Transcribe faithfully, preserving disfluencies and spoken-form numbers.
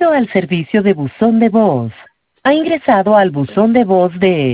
Bienvenido al servicio de buzón de voz. Ha ingresado al buzón de voz de